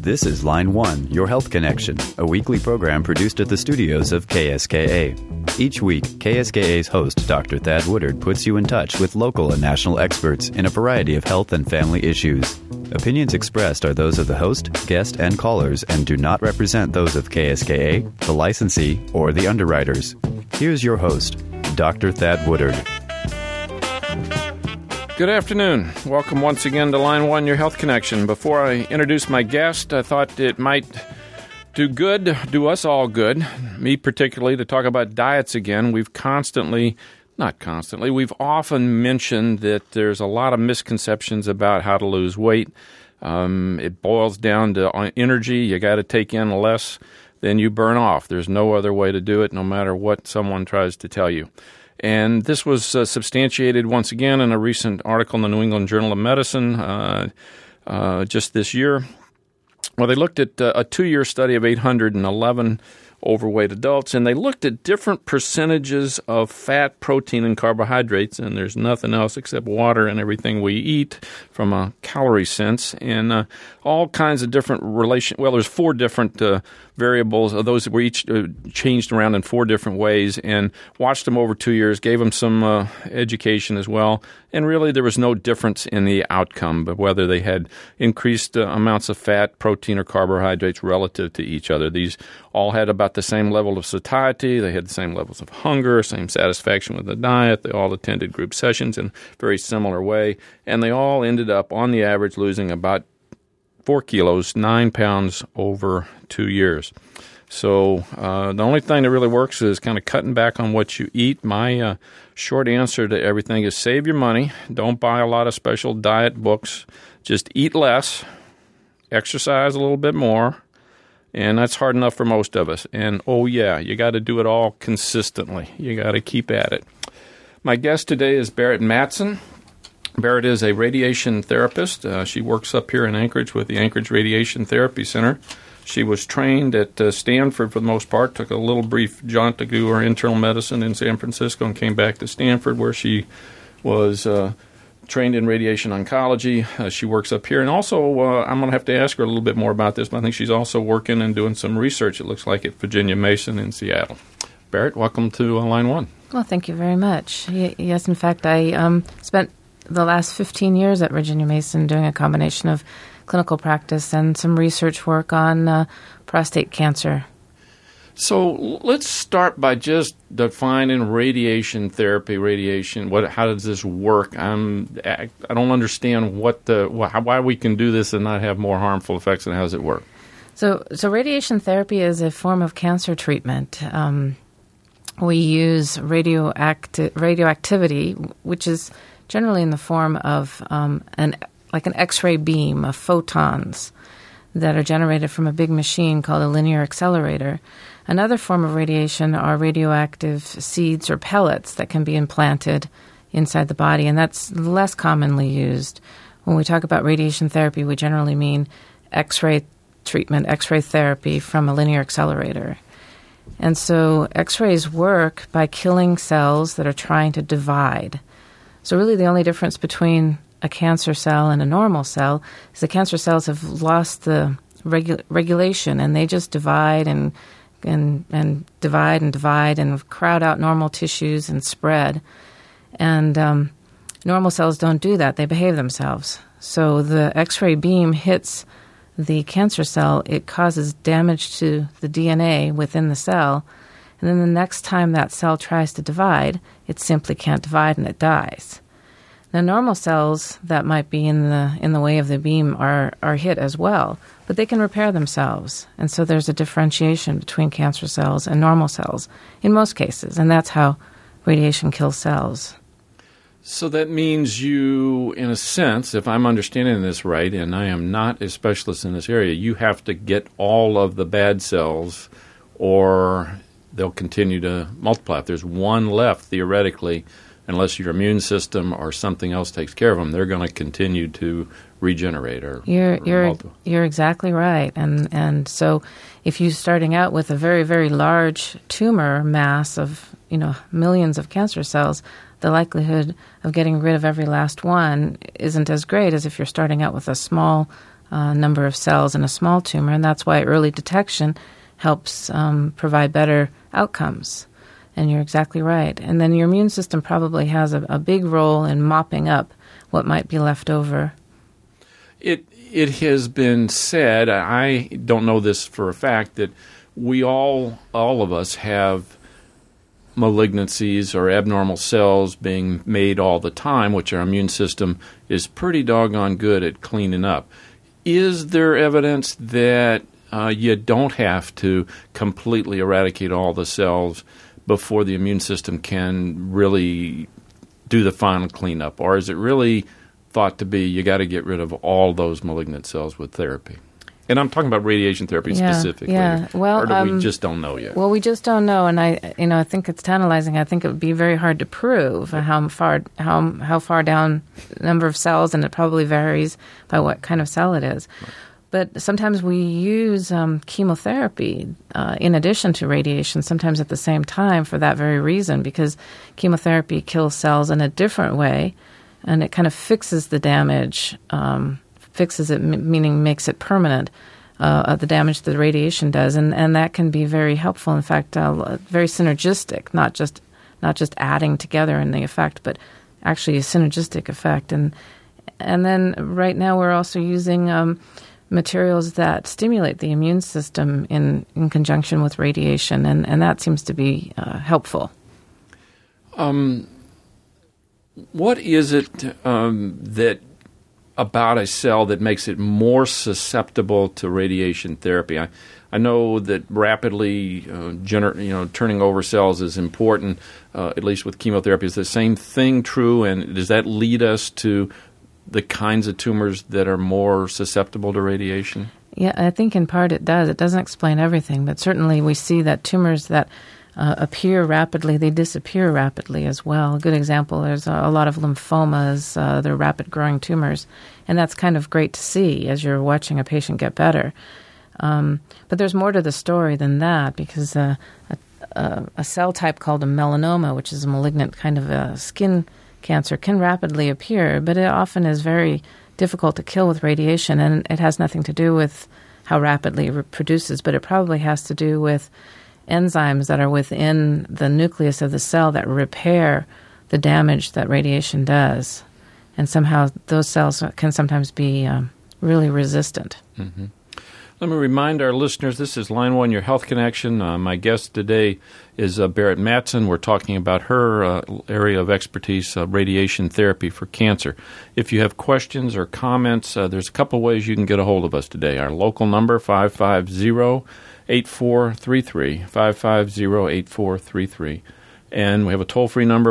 This is Line 1, Your Health Connection, a weekly program produced at the studios of KSKA. Each week, KSKA's host, Dr. Thad Woodard, puts you in touch with local and national experts in a variety of health and family issues. Opinions expressed are those of the host, guest, and callers and do not represent those of KSKA, the licensee, or the underwriters. Here's your host, Dr. Thad Woodard. Good afternoon. Welcome once again to Line 1, Your Health Connection. Before I introduce my guest, I thought it might do us all good, me particularly, to talk about diets again. We've often mentioned that there's a lot of misconceptions about how to lose weight. It boils down to energy. You got to take in less than you burn off. There's no other way to do it, no matter what someone tries to tell you. And this was substantiated once again in a recent article in the New England Journal of Medicine just this year. Well, they looked at a 2-year study of 811 overweight adults, and they looked at different percentages of fat, protein, and carbohydrates, and there's nothing else except water and everything we eat from a calorie sense, and all kinds of different there's 4 different variables. Those were each changed around in 4 different ways, and watched them over 2 years, gave them some education as well, and really there was no difference in the outcome, but whether they had increased amounts of fat, protein, or carbohydrates relative to each other. These all had about the same level of satiety, they had the same levels of hunger, same satisfaction with the diet, they all attended group sessions in a very similar way, and they all ended up, on the average, losing about 4 kilos, 9 pounds over 2 years. So the only thing that really works is kind of cutting back on what you eat. My short answer to everything is save your money. Don't buy a lot of special diet books. Just eat less, exercise a little bit more, and that's hard enough for most of us. And, you got to do it all consistently. You got to keep at it. My guest today is Berit Mattson. Berit is a radiation therapist. She works up here in Anchorage with the Anchorage Radiation Therapy Center. She was trained at Stanford for the most part, took a little brief jaunt to do her internal medicine in San Francisco and came back to Stanford where she was trained in radiation oncology. She works up here. And also, I'm going to have to ask her a little bit more about this, but I think she's also working and doing some research, it looks like, at Virginia Mason in Seattle. Berit, welcome to Line 1. Well, thank you very much. Yes, in fact, I spent the last 15 years at Virginia Mason doing a combination of clinical practice and some research work on prostate cancer. So let's start by just defining radiation therapy. How does this work? I don't understand why we can do this and not have more harmful effects, and how does it work? So radiation therapy is a form of cancer treatment. We use radioactivity, which is generally in the form of an X-ray beam of photons that are generated from a big machine called a linear accelerator. Another form of radiation are radioactive seeds or pellets that can be implanted inside the body, and that's less commonly used. When we talk about radiation therapy, we generally mean X-ray treatment, X-ray therapy from a linear accelerator. And so X-rays work by killing cells that are trying to divide. So really the only difference between a cancer cell and a normal cell is the cancer cells have lost the regulation, and they just divide and divide and divide and crowd out normal tissues and spread. And normal cells don't do that. They behave themselves. So the X-ray beam hits the cancer cell. It causes damage to the DNA within the cell. And then the next time that cell tries to divide, it simply can't divide and it dies. Now, normal cells that might be in the way of the beam are hit as well, but they can repair themselves. And so there's a differentiation between cancer cells and normal cells in most cases, and that's how radiation kills cells. So that means you, in a sense, if I'm understanding this right, and I am not a specialist in this area, you have to get all of the bad cells or they'll continue to multiply. If there's one left, theoretically, unless your immune system or something else takes care of them, they're going to continue to regenerate or multiply. You're exactly right. And so if you're starting out with a very, very large tumor mass of, millions of cancer cells, the likelihood of getting rid of every last one isn't as great as if you're starting out with a small number of cells in a small tumor, and that's why early detection helps provide better outcomes. And you're exactly right. And then your immune system probably has a big role in mopping up what might be left over. It has been said, I don't know this for a fact, that we all of us have malignancies or abnormal cells being made all the time, which our immune system is pretty doggone good at cleaning up. Is there evidence that you don't have to completely eradicate all the cells before the immune system can really do the final cleanup? Or is it really thought to be you got to get rid of all those malignant cells with therapy? And I'm talking about radiation therapy specifically. Yeah. Well, or do we just don't know yet? Well, we just don't know, and I think it's tantalizing. I think it would be very hard to prove how far down the number of cells, and it probably varies by what kind of cell it is. Right. But sometimes we use chemotherapy in addition to radiation, sometimes at the same time for that very reason, because chemotherapy kills cells in a different way, and it kind of fixes the damage, fixes it, meaning makes it permanent, of the damage that the radiation does. And that can be very helpful, in fact, very synergistic, not just adding together in the effect, but actually a synergistic effect. And then right now we're also using materials that stimulate the immune system in conjunction with radiation, and that seems to be helpful. What is it that about a cell that makes it more susceptible to radiation therapy? I know that rapidly turning over cells is important, at least with chemotherapy. Is the same thing true, and does that lead us to the kinds of tumors that are more susceptible to radiation? Yeah, I think in part it does. It doesn't explain everything, but certainly we see that tumors that appear rapidly, they disappear rapidly as well. A good example, there's a lot of lymphomas, they're rapid-growing tumors, and that's kind of great to see as you're watching a patient get better. But there's more to the story than that, because a cell type called a melanoma, which is a malignant kind of a skin cancer, can rapidly appear, but it often is very difficult to kill with radiation, and it has nothing to do with how rapidly it reproduces, but it probably has to do with enzymes that are within the nucleus of the cell that repair the damage that radiation does. And somehow those cells can sometimes be really resistant. Mm-hmm. Let me remind our listeners, this is Line 1, Your Health Connection. My guest today is Berit Mattson. We're talking about her area of expertise, radiation therapy for cancer. If you have questions or comments, there's a couple ways you can get a hold of us today. Our local number, 550-8433, 550-8433. And we have a toll-free number,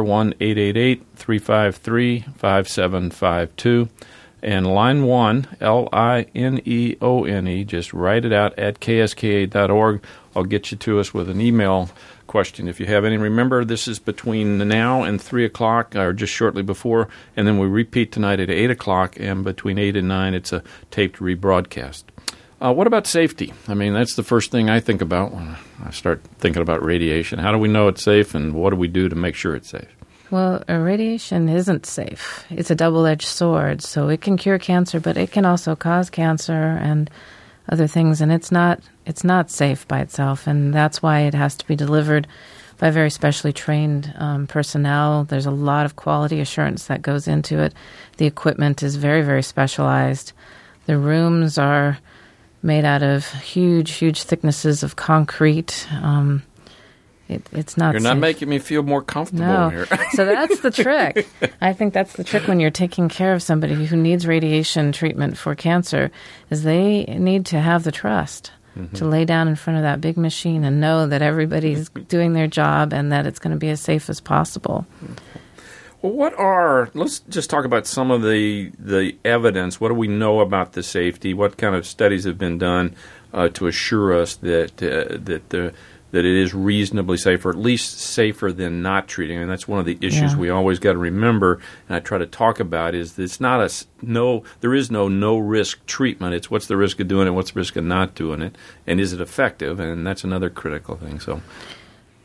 1-888-353-5752. And Line 1, LINEONE, just write it out at kska.org. I'll get you to us with an email question if you have any. Remember, this is between now and 3 o'clock, or just shortly before, and then we repeat tonight at 8 o'clock, and between 8 and 9, it's a taped rebroadcast. What about safety? I mean, that's the first thing I think about when I start thinking about radiation. How do we know it's safe, and what do we do to make sure it's safe? Well, radiation isn't safe. It's a double-edged sword, so it can cure cancer, but it can also cause cancer and other things, and it's not safe by itself, and that's why it has to be delivered by very specially trained personnel. There's a lot of quality assurance that goes into it. The equipment is very, very specialized. The rooms are made out of huge, huge thicknesses of concrete. It's not. You're not safe. Making me feel more comfortable here. So that's the trick. I think that's the trick when you're taking care of somebody who needs radiation treatment for cancer, is they need to have the trust to lay down in front of that big machine and know that everybody's doing their job and that it's going to be as safe as possible. Well, let's just talk about some of the evidence. What do we know about the safety? What kind of studies have been done to assure us that it is reasonably safe, or at least safer than not treating? And that's one of the issues we always got to remember, and I try to talk about, is it's not there is no risk treatment. It's what's the risk of doing it, what's the risk of not doing it, and is it effective? And that's another critical thing. So,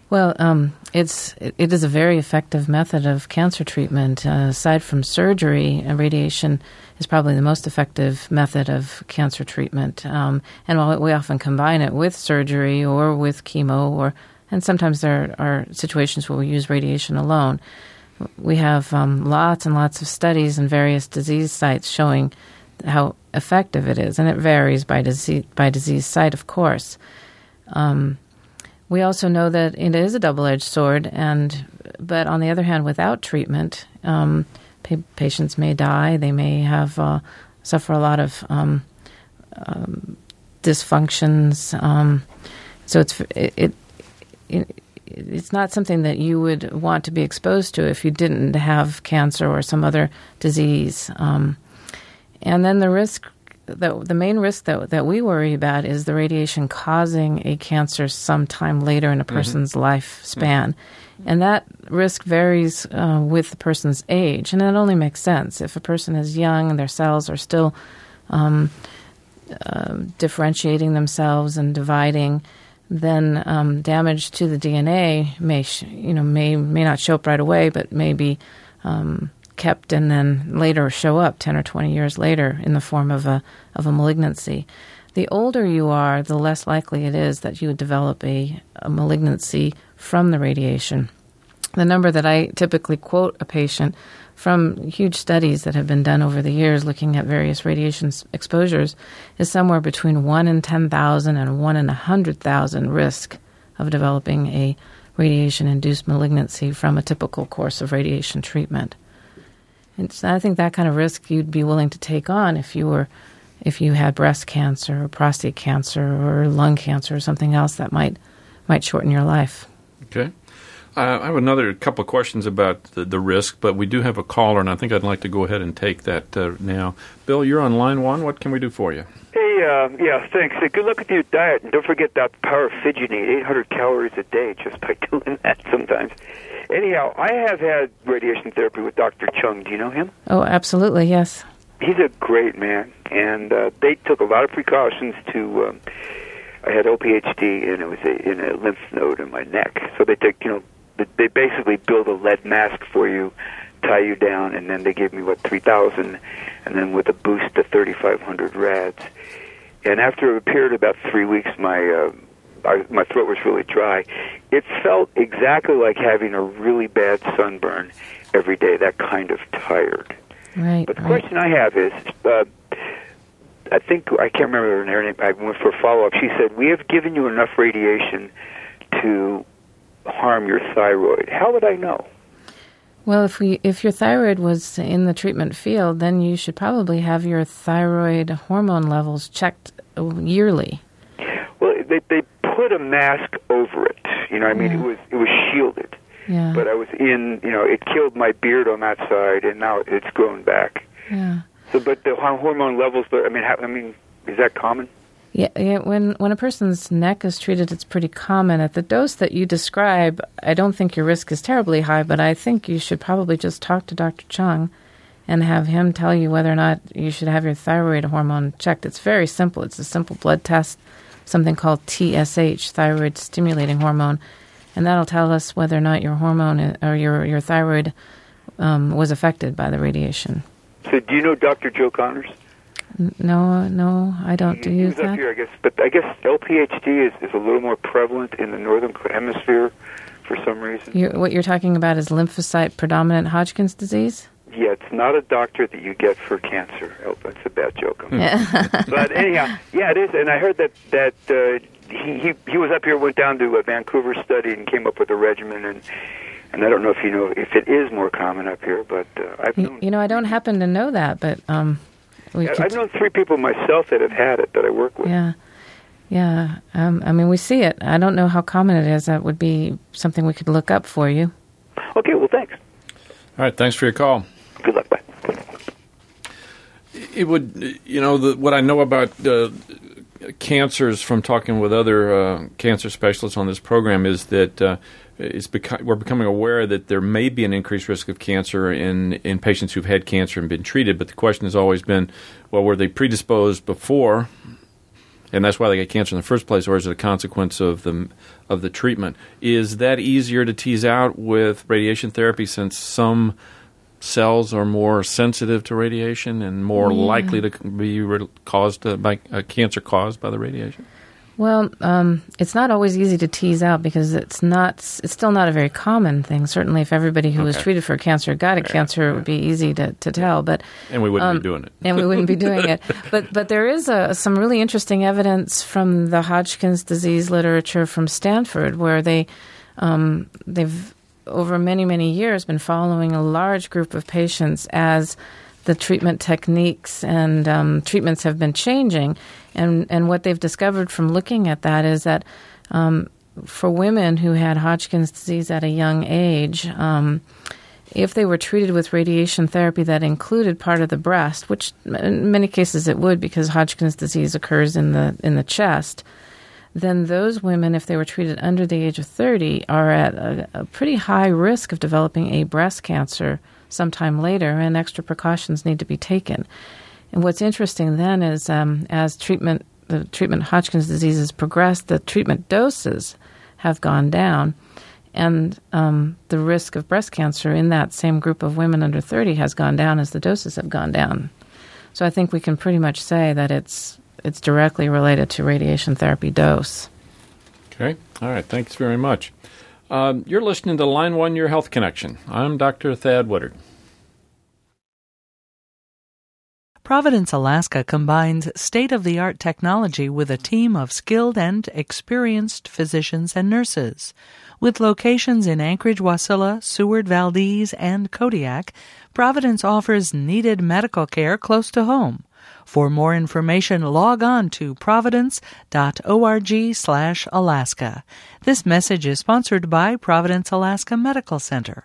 Well, it is a very effective method of cancer treatment. Aside from surgery, radiation is probably the most effective method of cancer treatment. And while we often combine it with surgery or with chemo, and sometimes there are situations where we use radiation alone, we have lots and lots of studies in various disease sites showing how effective it is, and it varies by disease site, of course. We also know that it is a double-edged sword, but on the other hand, without treatment, patients may die. They may have suffer a lot of dysfunctions. So it's not something that you would want to be exposed to if you didn't have cancer or some other disease. And then the main risk that we worry about is the radiation causing a cancer sometime later in a person's lifespan. And that risk varies with the person's age. And that only makes sense. If a person is young and their cells are still differentiating themselves and dividing, then damage to the DNA may not show up right away, but may be kept and then later show up 10 or 20 years later in the form of a malignancy. The older you are, the less likely it is that you would develop a malignancy from the radiation. The number that I typically quote a patient from huge studies that have been done over the years looking at various radiation exposures is somewhere between 1 in 10,000 and 1 in 100,000 risk of developing a radiation-induced malignancy from a typical course of radiation treatment. And so I think that kind of risk you'd be willing to take on if you had breast cancer or prostate cancer or lung cancer or something else that might shorten your life. Okay. I have another couple of questions about the risk, but we do have a caller, and I think I'd like to go ahead and take that now. Bill, you're on line one. What can we do for you? Hey, thanks. Good luck with your diet, and don't forget that power fidgeting, 800 calories a day just by doing that sometimes. Anyhow, I have had radiation therapy with Dr. Chung. Do you know him? Oh, absolutely, yes. He's a great man, and they took a lot of precautions to... I had OPHD, and it was in a lymph node in my neck. So they they basically build a lead mask for you, tie you down, and then they gave me, 3,000, and then with a boost to 3,500 rads. And after a period of about 3 weeks, my throat was really dry. It felt exactly like having a really bad sunburn every day, that kind of tired. Right. But the question I have is, I can't remember her name. I went for a follow-up. She said, we have given you enough radiation to harm your thyroid. How would I know? Well, if your thyroid was in the treatment field, then you should probably have your thyroid hormone levels checked yearly. Well, they put a mask over it. It was shielded. Yeah. But I was it killed my beard on that side, and now it's grown back. Yeah. So, but the hormone levels, is that common? Yeah. When a person's neck is treated, it's pretty common. At the dose that you describe, I don't think your risk is terribly high, but I think you should probably just talk to Dr. Chung and have him tell you whether or not you should have your thyroid hormone checked. It's very simple. It's a simple blood test, something called TSH, thyroid stimulating hormone, and that'll tell us whether or not your hormone or your thyroid was affected by the radiation. So do you know Dr. Joe Connors? No, I don't do He's that. up here, I guess. But I guess LPHD is a little more prevalent in the northern hemisphere for some reason. What you're talking about is lymphocyte predominant Hodgkin's disease? Yeah, it's not a doctor that you get for cancer. Oh, that's a bad joke. But anyhow, yeah, it is. And I heard that he was up here, went down to a Vancouver study and came up with a regimen. And I don't know if you know if it is more common up here, but I've known... I don't happen to know that, but... I've known 3 people myself that have had it that I work with. Yeah. We see it. I don't know how common it is. That would be something we could look up for you. Okay, well, thanks. All right, thanks for your call. Good luck, bye. It would, what I know about cancers from talking with other cancer specialists on this program is that we're becoming aware that there may be an increased risk of cancer in patients who've had cancer and been treated, but the question has always been, well, were they predisposed before and that's why they get cancer in the first place, or is it a consequence of the treatment? Is that easier to tease out with radiation therapy, since some cells are more sensitive to radiation and more likely to be caused by cancer caused by the radiation? Well, it's not always easy to tease out because it's still not a very common thing. Certainly, if everybody who was treated for cancer got a cancer, it would be easy to tell. And we wouldn't be doing it. And we wouldn't be doing it. But there is some really interesting evidence from the Hodgkin's disease literature from Stanford, where they've over many, many years been following a large group of patients as the treatment techniques and treatments have been changing. And what they've discovered from looking at that is that for women who had Hodgkin's disease at a young age, if they were treated with radiation therapy that included part of the breast, which in many cases it would because Hodgkin's disease occurs in the chest, then those women, if they were treated under the age of 30, are at a pretty high risk of developing a breast cancer sometime later, and extra precautions need to be taken. And what's interesting then is as the treatment Hodgkin's disease has progressed, the treatment doses have gone down, and the risk of breast cancer in that same group of women under 30 has gone down as the doses have gone down. So I think we can pretty much say that it's directly related to radiation therapy dose. Okay. All right. Thanks very much. You're listening to Line 1, Your Health Connection. I'm Dr. Thad Woodard. Providence, Alaska combines state-of-the-art technology with a team of skilled and experienced physicians and nurses. With locations in Anchorage, Wasilla, Seward, Valdez, and Kodiak, Providence offers needed medical care close to home. For more information, log on to providence.org/Alaska. This message is sponsored by Providence, Alaska Medical Center.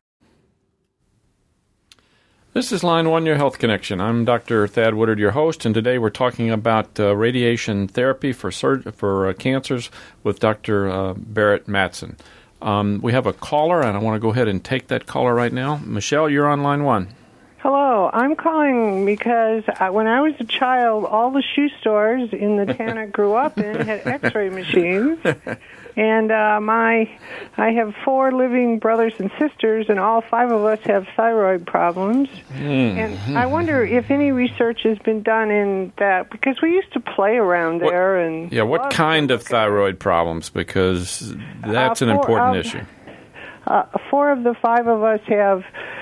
This is Line 1, Your Health Connection. I'm Dr. Thad Woodard, your host, and today we're talking about radiation therapy for cancers with Dr. Barrett Mattson. We have a caller, and I want to go ahead and take that caller right now. Michelle, you're on Line 1. Hello. I'm calling because when I was a child, all the shoe stores in the town I grew up in had X-ray machines. And I have 4 living brothers and sisters, and all 5 of us have thyroid problems. And I wonder if any research has been done in that, because we used to play around there. What kind of thyroid problems? Because that's an important issue. 4 of the 5 of us have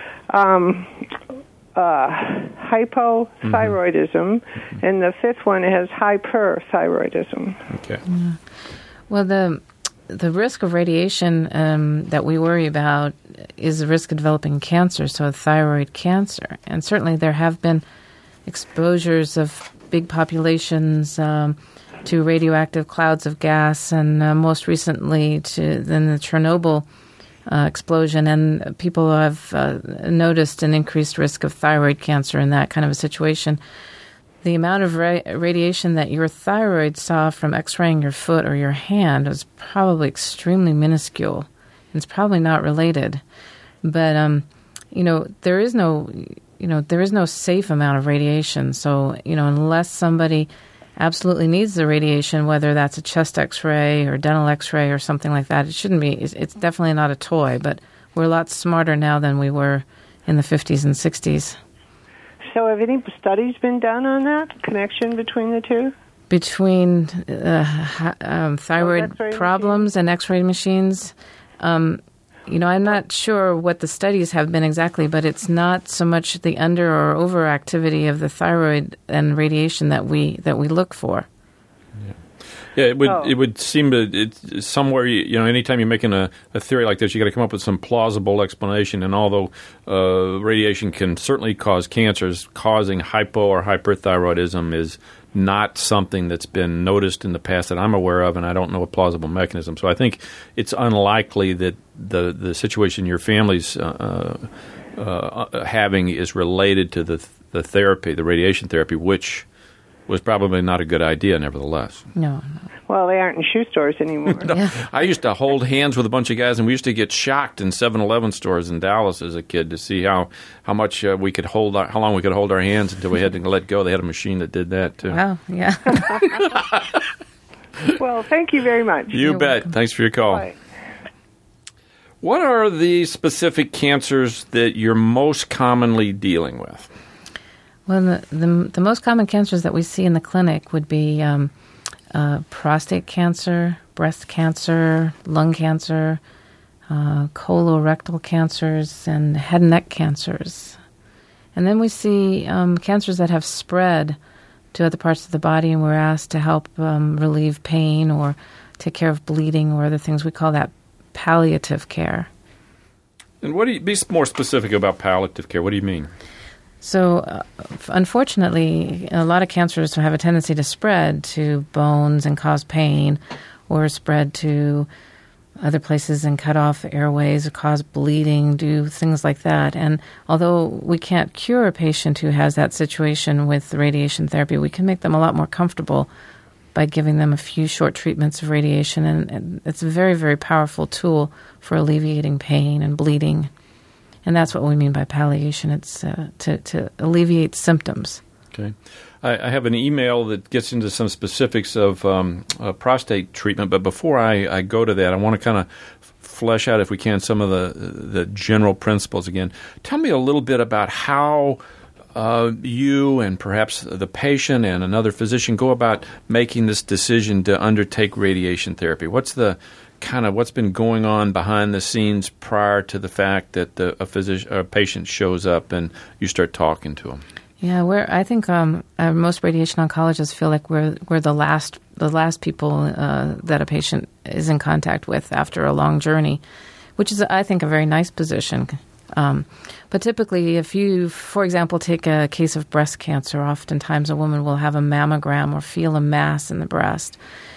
hypothyroidism, and the 5th one has hyperthyroidism. Okay. Yeah. Well, the risk of radiation that we worry about is the risk of developing cancer, so thyroid cancer. And certainly there have been exposures of big populations to radioactive clouds of gas, and most recently to the Chernobyl explosion, and people have noticed an increased risk of thyroid cancer in that kind of a situation. The amount of radiation that your thyroid saw from X-raying your foot or your hand was probably extremely minuscule. It's probably not related, but there is no safe amount of radiation. So unless somebody absolutely needs the radiation, whether that's a chest X-ray or dental X-ray or something like that, it shouldn't be. It's definitely not a toy. But we're a lot smarter now than we were in the 50s and 60s. So have any studies been done on that connection between the two? Between thyroid problems and X-ray machines? I'm not sure what the studies have been exactly, but it's not so much the under or overactivity of the thyroid and radiation that we look for. Yeah, it would seem to it's somewhere. Anytime you're making a theory like this, you got to come up with some plausible explanation. And although radiation can certainly cause cancers, causing hypo or hyperthyroidism is not something that's been noticed in the past that I'm aware of, and I don't know a plausible mechanism. So I think it's unlikely that the situation your family's having is related to the therapy, the radiation therapy, which was probably not a good idea, nevertheless. No. Well, they aren't in shoe stores anymore. No. Yeah. I used to hold hands with a bunch of guys, and we used to get shocked in 7-Eleven stores in Dallas as a kid to see how much we could hold, how long we could hold our hands until we had to let go. They had a machine that did that, too. Wow, yeah. Well, thank you very much. You bet. Welcome. Thanks for your call. Bye. What are the specific cancers that you're most commonly dealing with? Well, the most common cancers that we see in the clinic would be prostate cancer, breast cancer, lung cancer, colorectal cancers, and head and neck cancers. And then we see cancers that have spread to other parts of the body, and we're asked to help relieve pain or take care of bleeding or other things. We call that palliative care. And be more specific about palliative care? What do you mean? So, unfortunately, a lot of cancers have a tendency to spread to bones and cause pain, or spread to other places and cut off airways, or cause bleeding, do things like that. And although we can't cure a patient who has that situation with radiation therapy, we can make them a lot more comfortable by giving them a few short treatments of radiation. And it's a very, very powerful tool for alleviating pain and bleeding. And that's what we mean by palliation. It's to alleviate symptoms. Okay. I have an email that gets into some specifics of prostate treatment, but before I go to that, I want to kind of flesh out, if we can, some of the general principles again. Tell me a little bit about how you and perhaps the patient and another physician go about making this decision to undertake radiation therapy. What's been going on behind the scenes prior to the fact that a patient shows up and you start talking to them? Yeah, I think most radiation oncologists feel like we're the last people that a patient is in contact with after a long journey, which is, I think, a very nice position. But typically, if you, for example, take a case of breast cancer, oftentimes a woman will have a mammogram or feel a mass in the breast.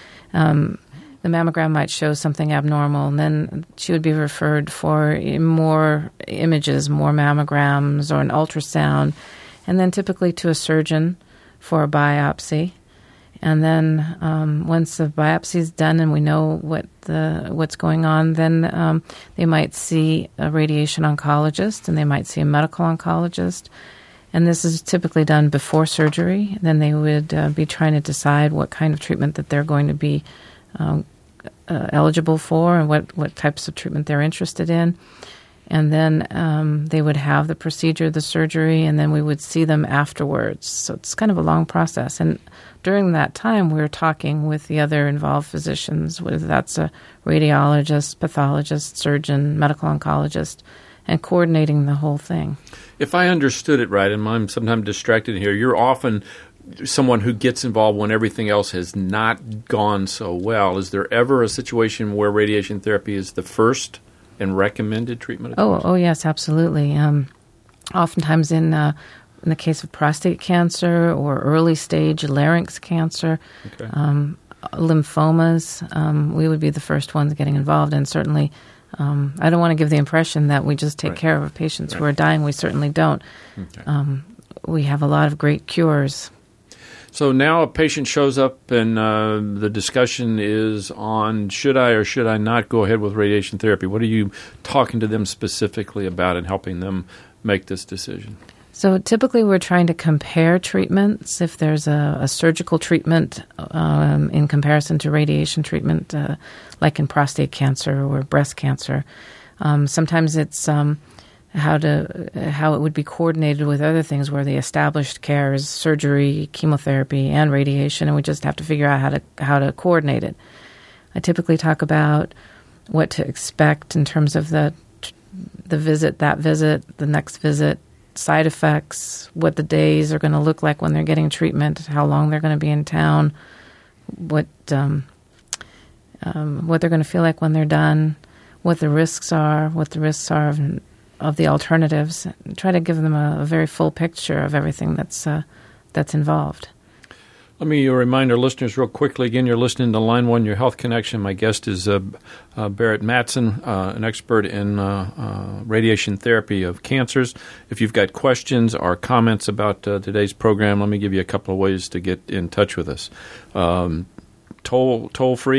The mammogram might show something abnormal, and then she would be referred for more images, more mammograms, or an ultrasound, and then typically to a surgeon for a biopsy. And then once the biopsy is done and we know what's going on, then they might see a radiation oncologist and they might see a medical oncologist. And this is typically done before surgery. Then they would be trying to decide what kind of treatment that they're going to be eligible for and what types of treatment they're interested in. And then they would have the procedure, the surgery, and then we would see them afterwards. So it's kind of a long process. And during that time, we're talking with the other involved physicians, whether that's a radiologist, pathologist, surgeon, medical oncologist, and coordinating the whole thing. If I understood it right, and I'm sometimes distracted here, you're often someone who gets involved when everything else has not gone so well. Is there ever a situation where radiation therapy is the first and recommended treatment? Oh, yes, absolutely. Oftentimes in the case of prostate cancer or early stage larynx cancer, okay. Lymphomas, we would be the first ones getting involved. And certainly, I don't want to give the impression that we just take right. care of patients right. who are dying. We certainly don't. Okay. We have a lot of great cures. So now a patient shows up and the discussion is on should I or should I not go ahead with radiation therapy? What are you talking to them specifically about and helping them make this decision? So typically we're trying to compare treatments. If there's a surgical treatment in comparison to radiation treatment, like in prostate cancer or breast cancer, sometimes it's how it would be coordinated with other things where the established care is surgery, chemotherapy, and radiation, and we just have to figure out how to coordinate it. I typically talk about what to expect in terms of the visit, the next visit, side effects, what the days are going to look like when they're getting treatment, how long they're going to be in town, what they're going to feel like when they're done, what the risks are of the alternatives. Try to give them a very full picture of everything that's involved. Let me remind our listeners real quickly. Again, you're listening to Line 1, Your Health Connection. My guest is Barrett Mattson, an expert in radiation therapy of cancers. If you've got questions or comments about today's program, let me give you a couple of ways to get in touch with us. Toll free,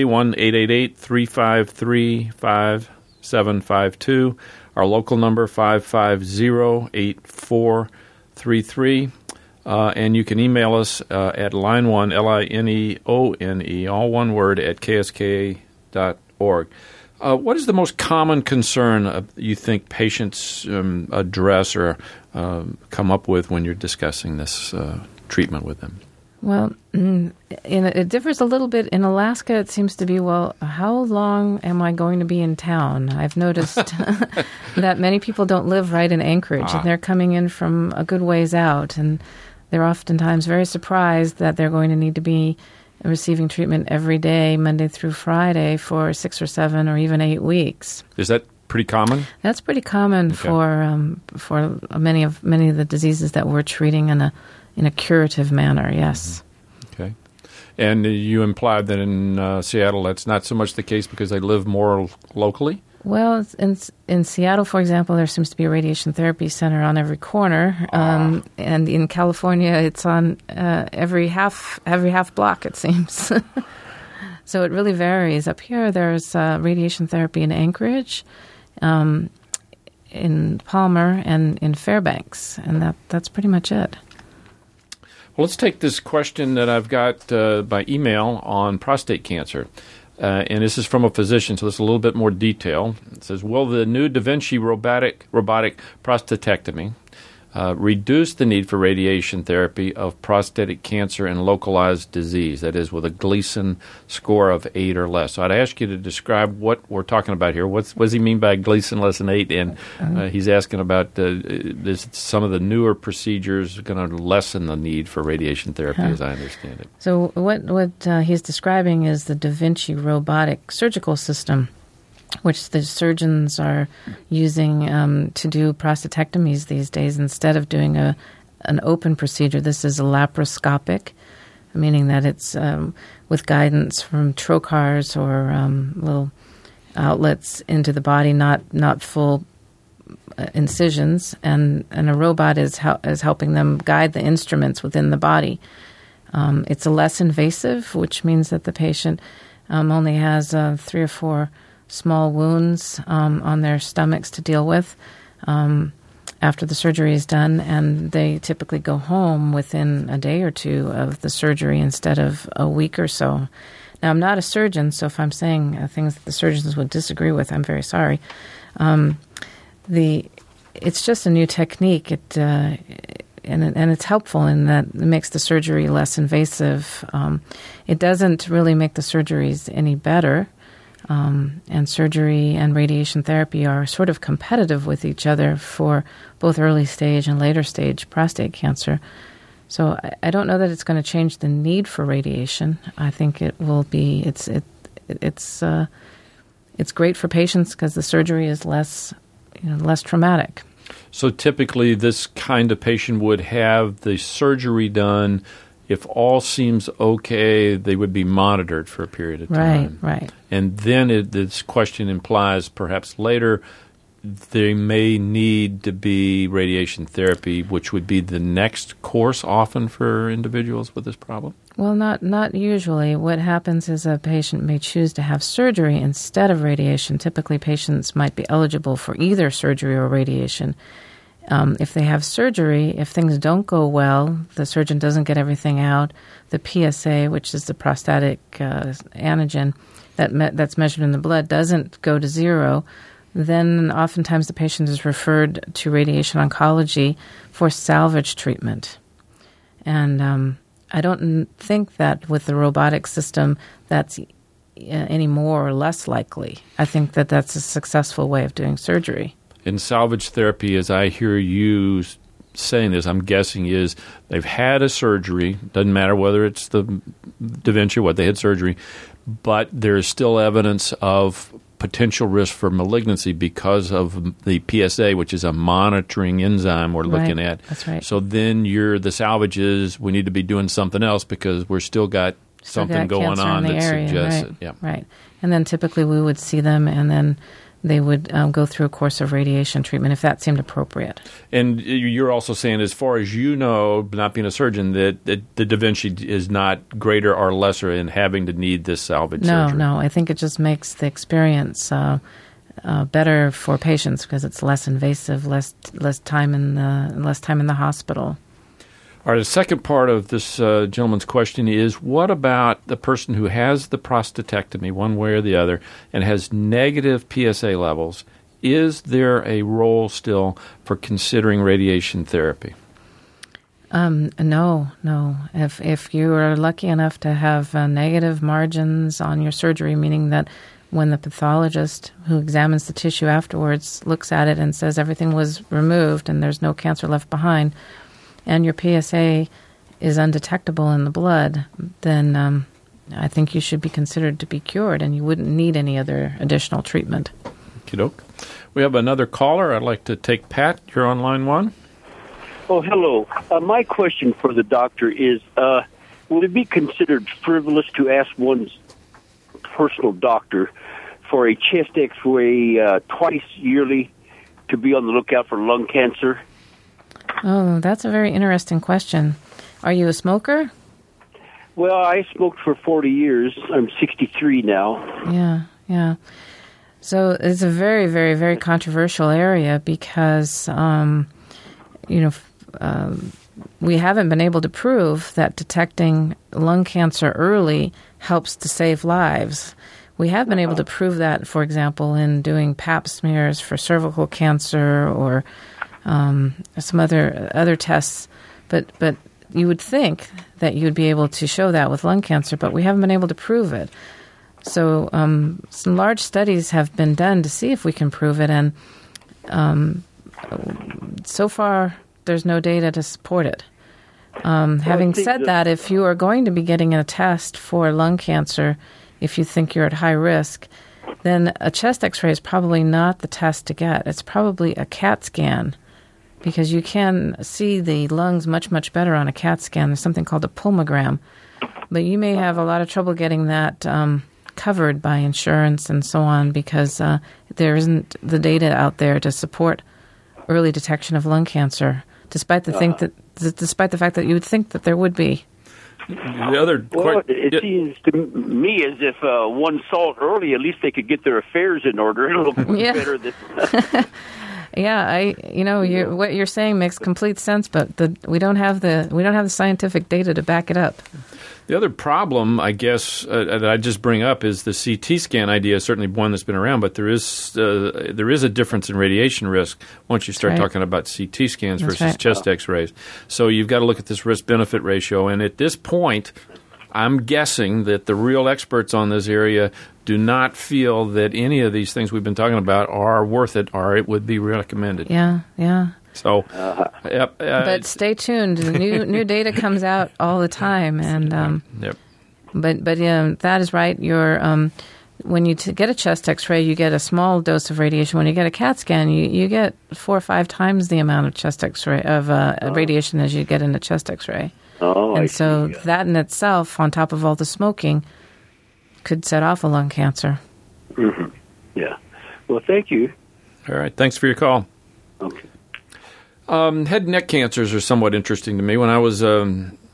1-888-353-5752. Our local number, 550-8433. And you can email us at line1, LINEONE, all one word, at kska.org. What is the most common concern you think patients address or come up with when you're discussing this treatment with them? Well, it differs a little bit. In Alaska, it seems to be, well, how long am I going to be in town? I've noticed that many people don't live right in Anchorage, and they're coming in from a good ways out, and they're oftentimes very surprised that they're going to need to be receiving treatment every day, Monday through Friday, for 6 or 7 or even 8 weeks. Is that pretty common? That's pretty common for many of the diseases that we're treating in a curative manner. Yes. Mm-hmm. Okay. And you implied that in Seattle that's not so much the case because they live more locally? Well, in Seattle, for example, there seems to be a radiation therapy center on every corner, and in California, it's on every half block, it seems. So it really varies. Up here, there's radiation therapy in Anchorage, in Palmer, and in Fairbanks, and that's pretty much it. Well, let's take this question that I've got by email on prostate cancer. And this is from a physician, so this is a little bit more detail. It says, will the new Da Vinci robotic prostatectomy reduce the need for radiation therapy of prostatic cancer and localized disease, that is, with a Gleason score of 8 or less? So I'd ask you to describe what we're talking about here. What does he mean by Gleason less than 8? And he's asking about is some of the newer procedures going to lessen the need for radiation therapy, as I understand it. So what he's describing is the Da Vinci robotic surgical system, which the surgeons are using to do prostatectomies these days. Instead of doing an open procedure, this is a laparoscopic, meaning that it's with guidance from trocars or little outlets into the body, not full incisions, and a robot is helping them guide the instruments within the body. It's a less invasive, which means that the patient only has 3 or 4 small wounds on their stomachs to deal with after the surgery is done, and they typically go home within a day or 2 of the surgery instead of a week or so. Now, I'm not a surgeon, so if I'm saying things that the surgeons would disagree with, I'm very sorry. It's just a new technique. And it's helpful in that it makes the surgery less invasive. It doesn't really make the surgeries any better. And surgery and radiation therapy are sort of competitive with each other for both early stage and later stage prostate cancer. So I don't know that it's going to change the need for radiation. I think it will be. It's great for patients because the surgery is less traumatic. So typically, this kind of patient would have the surgery done. If all seems okay, they would be monitored for a period of time. Right. And then this question implies perhaps later they may need to be radiation therapy, which would be the next course often for individuals with this problem? Well, not usually. What happens is a patient may choose to have surgery instead of radiation. Typically, patients might be eligible for either surgery or radiation. If they have surgery, if things don't go well, the surgeon doesn't get everything out, the PSA, which is the prostatic antigen that's measured in the blood, doesn't go to 0, then oftentimes the patient is referred to radiation oncology for salvage treatment. And I don't think that with the robotic system that's any more or less likely. I think that that's a successful way of doing surgery. In salvage therapy, as I hear you saying this, I'm guessing is they've had a surgery, doesn't matter whether it's the Da Vinci or what, they had surgery, but there's still evidence of potential risk for malignancy because of the PSA, which is a monitoring enzyme we're looking at. That's right. So then the salvage is we need to be doing something else because we're still got something going on that suggests it. Yeah. Right. And then typically we would see them and then they would go through a course of radiation treatment if that seemed appropriate. And you're also saying, as far as you know, not being a surgeon, that the Da Vinci is not greater or lesser in having to need this salvage surgery? No. I think it just makes the experience better for patients because it's less invasive, less time in the hospital. All right, the second part of this gentleman's question is, what about the person who has the prostatectomy one way or the other and has negative PSA levels? Is there a role still for considering radiation therapy? No. If you are lucky enough to have negative margins on your surgery, meaning that when the pathologist who examines the tissue afterwards looks at it and says everything was removed and there's no cancer left behind, and your PSA is undetectable in the blood, then I think you should be considered to be cured and you wouldn't need any other additional treatment. Okey-doke. We have another caller. I'd like to take Pat. You're on line one. Oh, hello. My question for the doctor is, would it be considered frivolous to ask one's personal doctor for a chest X-ray twice yearly to be on the lookout for lung cancer? Oh, that's a very interesting question. Are you a smoker? Well, I smoked for 40 years. I'm 63 now. Yeah. So it's a very, very, very controversial area because, we haven't been able to prove that detecting lung cancer early helps to save lives. We have been able to prove that, for example, in doing pap smears for cervical cancer or some other tests. But you would think that you would be able to show that with lung cancer, but we haven't been able to prove it. So some large studies have been done to see if we can prove it, and so far there's no data to support it. Having said that, if you are going to be getting a test for lung cancer, if you think you're at high risk, then a chest X-ray is probably not the test to get. It's probably a CAT scan, because you can see the lungs much, much better on a CAT scan. There's something called a pulmogram. But you may have a lot of trouble getting that covered by insurance and so on, because there isn't the data out there to support early detection of lung cancer, despite the fact that you would think that there would be. It seems to me as if one saw it early, at least they could get their affairs in order a little bit better than. Yeah, what you're saying makes complete sense, but we don't have the scientific data to back it up. The other problem, I guess, that I just bring up is the CT scan idea is certainly one that's been around, but there is a difference in radiation risk once you start talking about CT scans versus chest X-rays. So you've got to look at this risk-benefit ratio, and at this point, I'm guessing that the real experts on this area do not feel that any of these things we've been talking about are worth it or it would be recommended. Yeah. So, but stay tuned. New data comes out all the time, and But that is right. When you get a chest X-ray, you get a small dose of radiation. When you get a CAT scan, you get 4 or 5 times the amount of chest X-ray of radiation as you get in a chest X-ray. And so that in itself, on top of all the smoking, could set off a lung cancer. Mm-hmm. Yeah. Well, thank you. All right. Thanks for your call. Okay. Head and neck cancers are somewhat interesting to me. When I was a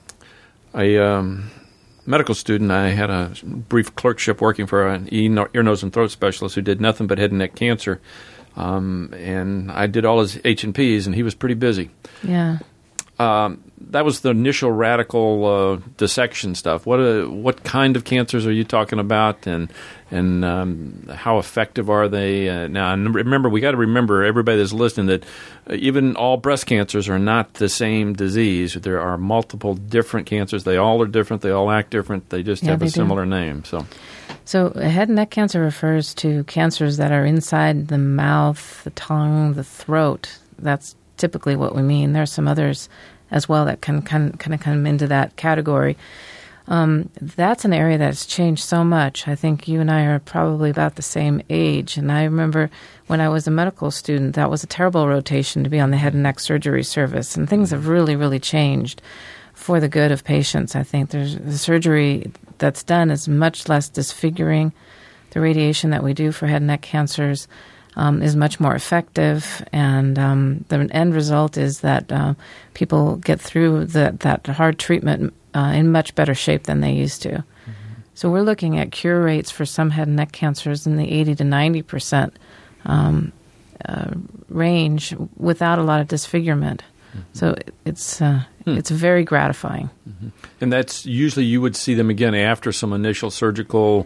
medical student, I had a brief clerkship working for an ear, nose, and throat specialist who did nothing but head and neck cancer. And I did all his H&Ps, and he was pretty busy. Yeah. That was the initial radical dissection stuff. What kind of cancers are you talking about, and how effective are they? Now, remember, we got to remember, everybody that's listening, that even all breast cancers are not the same disease. There are multiple different cancers. They all are different. They all act different. They just have a similar name. So head and neck cancer refers to cancers that are inside the mouth, the tongue, the throat. That's typically what we mean. There are some others as well that can kind of come into that category. That's an area that's changed so much. I think you and I are probably about the same age. And I remember when I was a medical student, that was a terrible rotation to be on the head and neck surgery service. And things have really, really changed for the good of patients. I think the surgery that's done is much less disfiguring. The radiation that we do for head and neck cancers is much more effective, and the end result is that people get through that hard treatment in much better shape than they used to. Mm-hmm. So we're looking at cure rates for some head and neck cancers in the 80 to 90% range without a lot of disfigurement. So it's very gratifying. Mm-hmm. And that's usually you would see them again after some initial surgical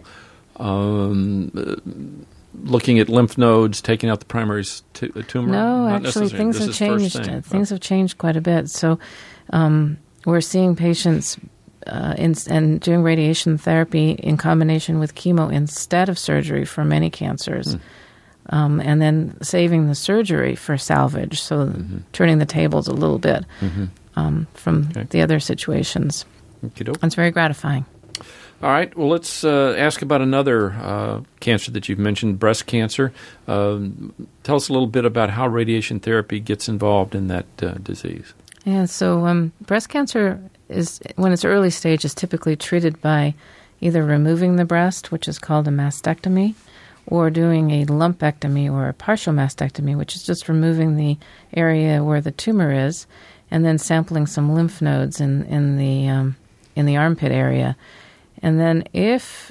looking at lymph nodes, taking out the primary tumor? No, Not actually, things have changed. Things have changed quite a bit. So we're seeing patients and doing radiation therapy in combination with chemo instead of surgery for many cancers, and then saving the surgery for salvage, so turning the tables a little bit from the other situations. It's very gratifying. All right. Well, let's ask about another cancer that you've mentioned, breast cancer. Tell us a little bit about how radiation therapy gets involved in that disease. Yeah, so breast cancer is, when it's early stage, is typically treated by either removing the breast, which is called a mastectomy, or doing a lumpectomy or a partial mastectomy, which is just removing the area where the tumor is, and then sampling some lymph nodes in the armpit area. And then if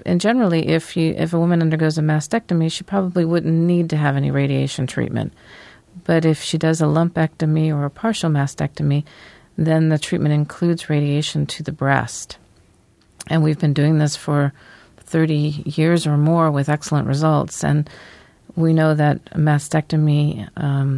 a woman undergoes a mastectomy, she probably wouldn't need to have any radiation treatment. But if she does a lumpectomy or a partial mastectomy, then the treatment includes radiation to the breast. And we've been doing this for 30 years or more with excellent results. And we know that a mastectomy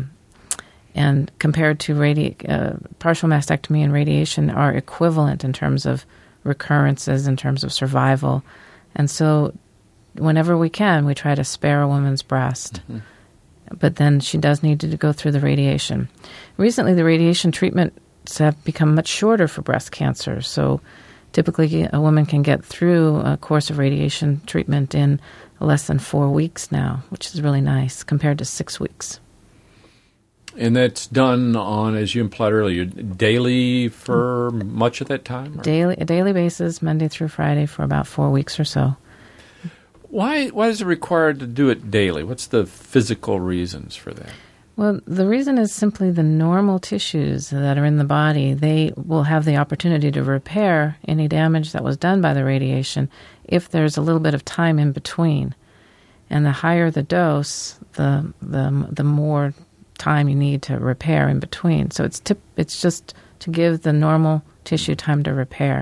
and compared to partial mastectomy and radiation are equivalent in terms of recurrences, in terms of survival. And so whenever we can, we try to spare a woman's breast. But then she does need to go through the radiation. Recently, the radiation treatments have become much shorter for breast cancer. So typically, a woman can get through a course of radiation treatment in less than 4 weeks now, which is really nice compared to 6 weeks. And that's done on, as you implied earlier, daily for much of that time? A daily basis, Monday through Friday, for about 4 weeks or so. Why is it required to do it daily? What's the physical reasons for that? Well, the reason is simply the normal tissues that are in the body, they will have the opportunity to repair any damage that was done by the radiation if there's a little bit of time in between. And the higher the dose, the more time you need to repair in between. So it's just to give the normal tissue time to repair.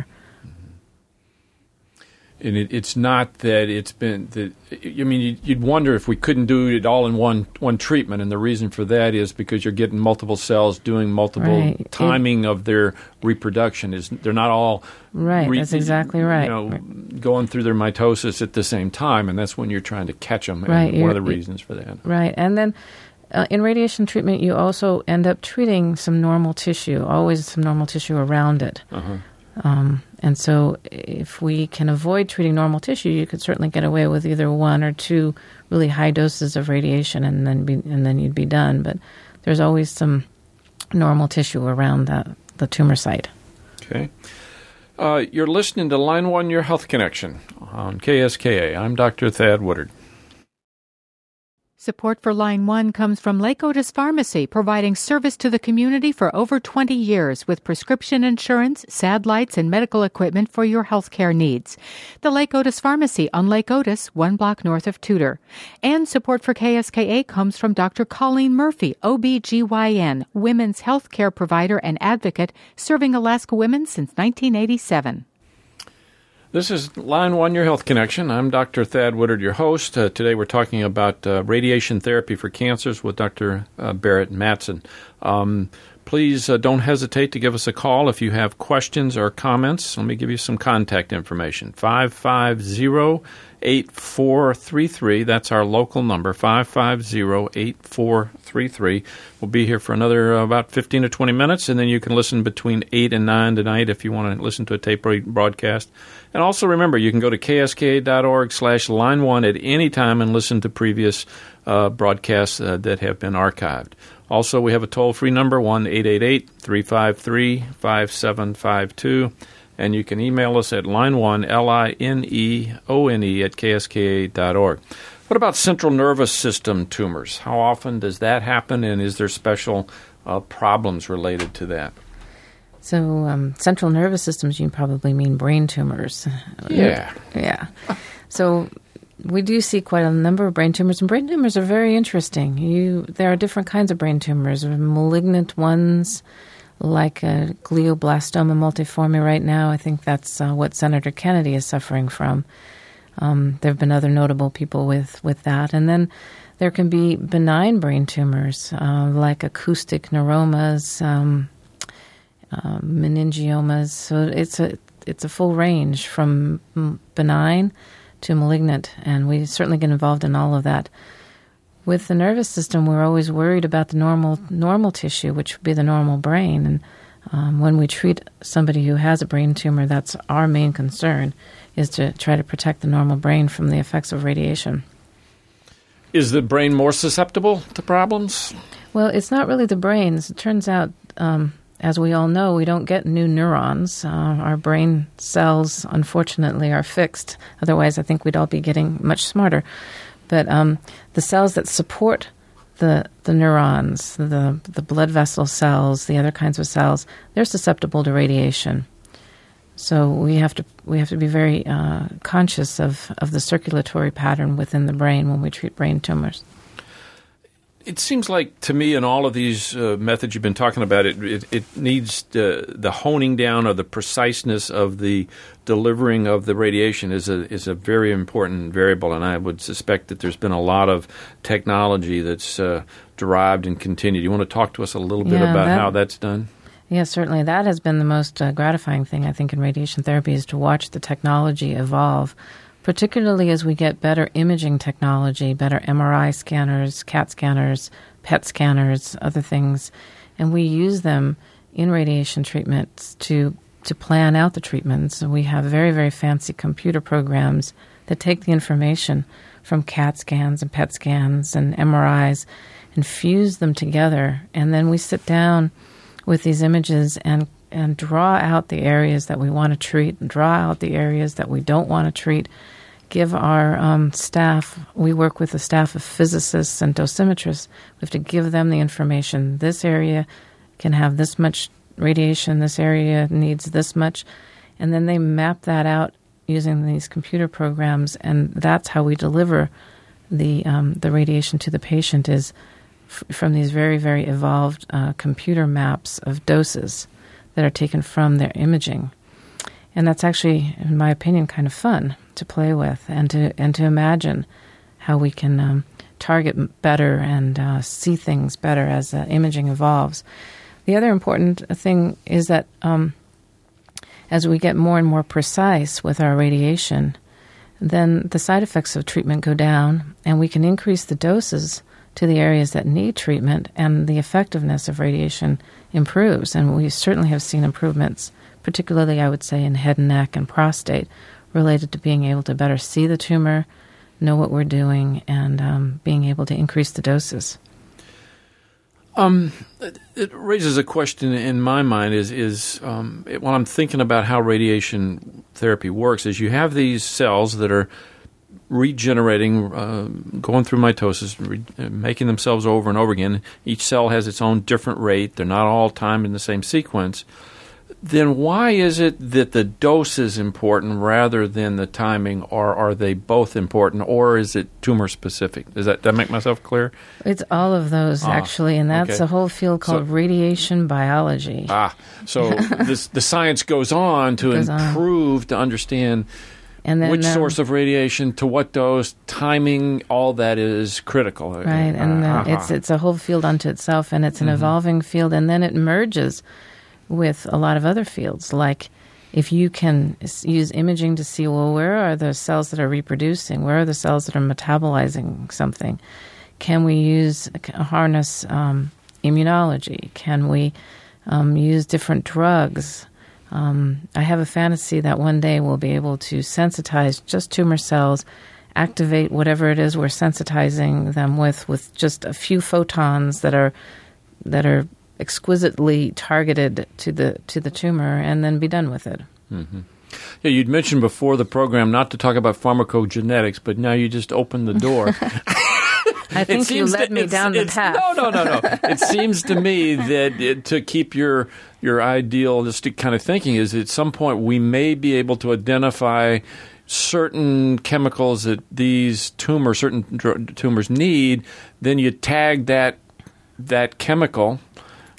And it's not that it's been that. I mean, you'd wonder if we couldn't do it all in one treatment, and the reason for that is because you're getting multiple cells doing multiple timing of their reproduction. They're not all right. That's exactly right. Going through their mitosis at the same time, and that's when you're trying to catch them. Right. And one of the reasons for that. Right, and then. In radiation treatment, you also end up treating some normal tissue, always some normal tissue around it. And so if we can avoid treating normal tissue, you could certainly get away with either 1 or 2 really high doses of radiation and then you'd be done. But there's always some normal tissue around the tumor site. Okay. You're listening to Line 1, Your Health Connection on KSKA. I'm Dr. Thad Woodard. Support for Line 1 comes from Lake Otis Pharmacy, providing service to the community for over 20 years with prescription insurance, SAD lights, and medical equipment for your healthcare needs. The Lake Otis Pharmacy on Lake Otis, 1 block north of Tudor. And support for KSKA comes from Dr. Colleen Murphy, OB-GYN, women's healthcare provider and advocate, serving Alaska women since 1987. This is Line 1, Your Health Connection. I'm Dr. Thad Woodard, your host. Today we're talking about radiation therapy for cancers with Dr. Barrett Mattson. Please don't hesitate to give us a call if you have questions or comments. Let me give you some contact information. 550-8433. That's our local number, 550-8433. We'll be here for another about 15 to 20 minutes, and then you can listen between 8 and 9 tonight if you want to listen to a tape broadcast. And also remember, you can go to kska.org/line1 at any time and listen to previous broadcasts that have been archived. Also, we have a toll-free number, 1-888-353-5752, and you can email us at line1, LINEONE, at kska.org. What about central nervous system tumors? How often does that happen, and is there special problems related to that? So central nervous systems, you probably mean brain tumors. Yeah. Yeah. So we do see quite a number of brain tumors, and brain tumors are very interesting. There are different kinds of brain tumors, malignant ones like a glioblastoma multiforme right now. I think that's what Senator Kennedy is suffering from. There have been other notable people with that. And then there can be benign brain tumors like acoustic neuromas, meningiomas. So it's a full range from benign to malignant, and we certainly get involved in all of that. With the nervous system, we're always worried about the normal tissue, which would be the normal brain. And when we treat somebody who has a brain tumor, that's our main concern, is to try to protect the normal brain from the effects of radiation. Is the brain more susceptible to problems? Well, it's not really the brain. As it turns out, as we all know, we don't get new neurons. Our brain cells, unfortunately, are fixed. Otherwise, I think we'd all be getting much smarter. But the cells that support the neurons, the blood vessel cells, the other kinds of cells, they're susceptible to radiation. So we have to be very conscious of the circulatory pattern within the brain when we treat brain tumors. It seems like, to me, in all of these methods you've been talking about, it needs the honing down of the preciseness of the delivering of the radiation is a very important variable, and I would suspect that there's been a lot of technology that's derived and continued. You want to talk to us a little bit about how that's done? Yes, certainly. That has been the most gratifying thing, I think, in radiation therapy, is to watch the technology evolve, particularly as we get better imaging technology, better MRI scanners, CAT scanners, PET scanners, other things. And we use them in radiation treatments to plan out the treatments. We have very, very fancy computer programs that take the information from CAT scans and PET scans and MRIs and fuse them together. And then we sit down with these images and draw out the areas that we want to treat, and draw out the areas that we don't want to treat. Give our staff, we work with a staff of physicists and dosimetrists, we have to give them the information. This area can have this much radiation, this area needs this much, and then they map that out using these computer programs, and that's how we deliver the radiation to the patient, is from these very, very evolved computer maps of doses that are taken from their imaging. And that's actually, in my opinion, kind of fun to play with and to imagine how we can target better and see things better as imaging evolves. The other important thing is that as we get more and more precise with our radiation, then the side effects of treatment go down, and we can increase the doses to the areas that need treatment, and the effectiveness of radiation improves. And we certainly have seen improvements, particularly, I would say, in head and neck and prostate, related to being able to better see the tumor, know what we're doing, and being able to increase the doses. It raises a question in my mind is when I'm thinking about how radiation therapy works, is you have these cells that are regenerating, going through mitosis, making themselves over and over again. Each cell has its own different rate. They're not all timed in the same sequence. Then why is it that the dose is important rather than the timing, or are they both important, or is it tumor specific? Did I make myself clear? It's all of those, actually, and that's a whole field called radiation biology. So the science goes on to improve, to understand and then, which source of radiation, to what dose, timing, all that is critical. Right, and it's a whole field unto itself, and it's an evolving field, and then it merges with a lot of other fields, like if you can use imaging to see, well, where are the cells that are reproducing? Where are the cells that are metabolizing something? Can we harness immunology? Can we use different drugs? I have a fantasy that one day we'll be able to sensitize just tumor cells, activate whatever it is we're sensitizing them with just a few photons that are exquisitely targeted to the tumor, and then be done with it. Mm-hmm. Yeah, you'd mentioned before the program not to talk about pharmacogenetics, but now you just opened the door. I think you led me down the path. No. It seems to me that to keep your idealistic kind of thinking is at some point we may be able to identify certain chemicals that these tumors need. Then you tag that chemical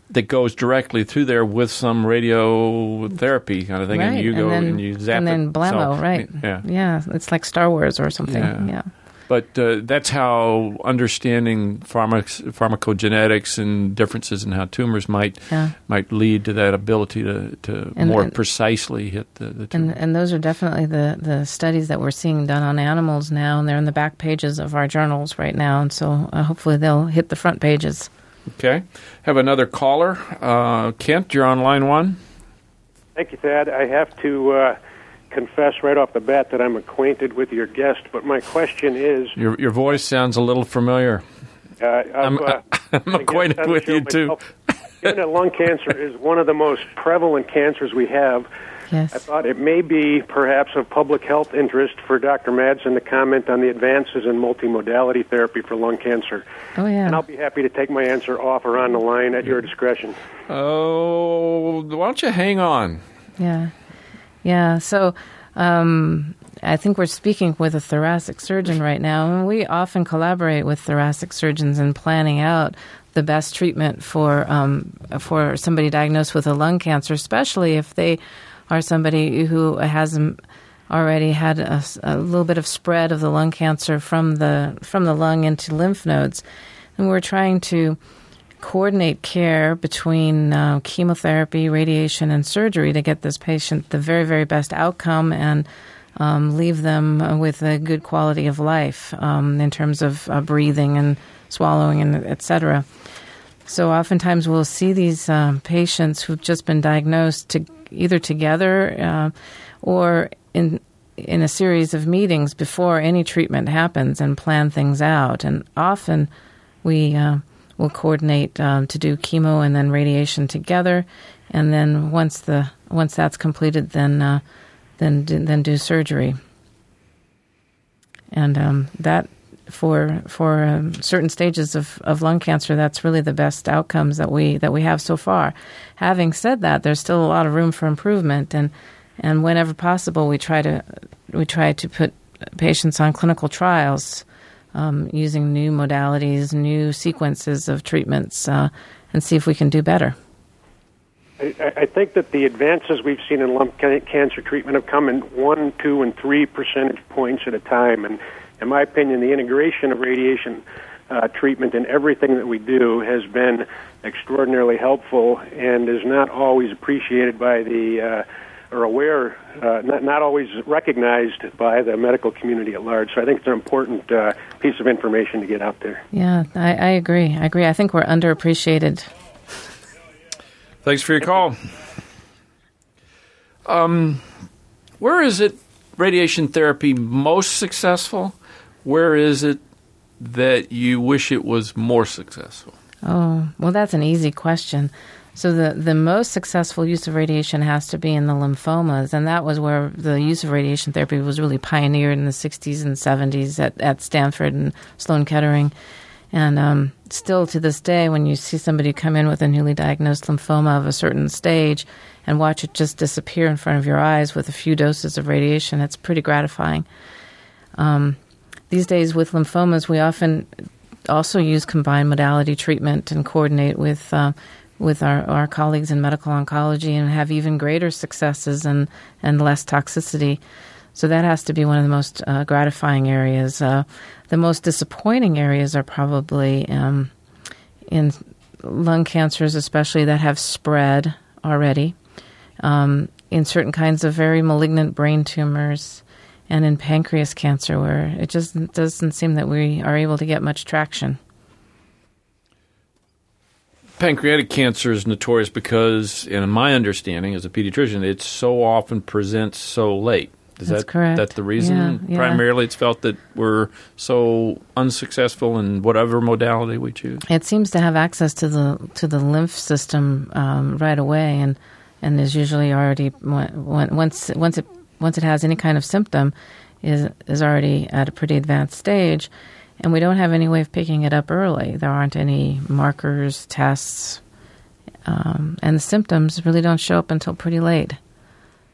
that goes directly through there with some radiotherapy kind of thing, right. and you go and you zap it. And then blammo, so, right. Yeah, it's like Star Wars or something, yeah. But that's how understanding pharmacogenetics and differences in how tumors might lead to that ability to more precisely hit the tumor. And those are definitely the studies that we're seeing done on animals now, and they're in the back pages of our journals right now, and so hopefully they'll hit the front pages. Okay. Have another caller. Kent, you're on line one. Thank you, Thad. I have to confess right off the bat that I'm acquainted with your guest, but my question is... Your voice sounds a little familiar. I'm acquainted with you, too. Given that lung cancer is one of the most prevalent cancers we have, yes. I thought it may be perhaps of public health interest for Dr. Madsen to comment on the advances in multimodality therapy for lung cancer. Oh, yeah. And I'll be happy to take my answer off or on the line at your discretion. Oh, why don't you hang on? Yeah. So I think we're speaking with a thoracic surgeon right now, and we often collaborate with thoracic surgeons in planning out the best treatment for somebody diagnosed with a lung cancer, especially if they are somebody who has already had a little bit of spread of the lung cancer from the lung into lymph nodes. And we're trying to coordinate care between chemotherapy, radiation, and surgery to get this patient the very, very best outcome and leave them with a good quality of life in terms of breathing and swallowing and et cetera. So oftentimes we'll see these patients who've just been diagnosed either together or in a series of meetings before any treatment happens and plan things out. And often we will coordinate to do chemo and then radiation together, and then once that's completed, then do surgery. And that for certain stages of lung cancer, that's really the best outcomes that we have so far. Having said that, there's still a lot of room for improvement, and whenever possible, we try to put patients on clinical trials using new modalities, new sequences of treatments, and see if we can do better. I think that the advances we've seen in lung cancer treatment have come in 1, 2, and 3 percentage points at a time. And in my opinion, the integration of radiation treatment in everything that we do has been extraordinarily helpful and is not always appreciated by not always recognized by the medical community at large. So I think it's an important piece of information to get out there. Yeah, I agree. I think we're underappreciated. Thanks for your call. Where is it radiation therapy most successful? Where is it that you wish it was more successful? Oh, well, that's an easy question. So the most successful use of radiation has to be in the lymphomas, and that was where the use of radiation therapy was really pioneered in the 60s and 70s at Stanford and Sloan Kettering. And still to this day, when you see somebody come in with a newly diagnosed lymphoma of a certain stage and watch it just disappear in front of your eyes with a few doses of radiation, it's pretty gratifying. These days with lymphomas, we often also use combined modality treatment and coordinate with our colleagues in medical oncology and have even greater successes and less toxicity. So that has to be one of the most gratifying areas. The most disappointing areas are probably in lung cancers, especially that have spread already, in certain kinds of very malignant brain tumors, and in pancreas cancer, where it just doesn't seem that we are able to get much traction. Pancreatic cancer is notorious because, in my understanding as a pediatrician, it so often presents so late. That's correct. That's the reason? Yeah. Primarily it's felt that we're so unsuccessful in whatever modality we choose? It seems to have access to the lymph system right away, and is usually already, once it has any kind of symptom, is already at a pretty advanced stage. And we don't have any way of picking it up early. There aren't any markers, tests, and the symptoms really don't show up until pretty late.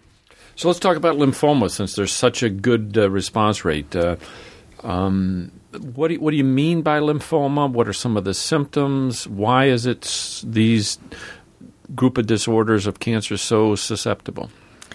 So let's talk about lymphoma, since there's such a good response rate. what do you mean by lymphoma? What are some of the symptoms? Why is it these group of disorders of cancer so susceptible?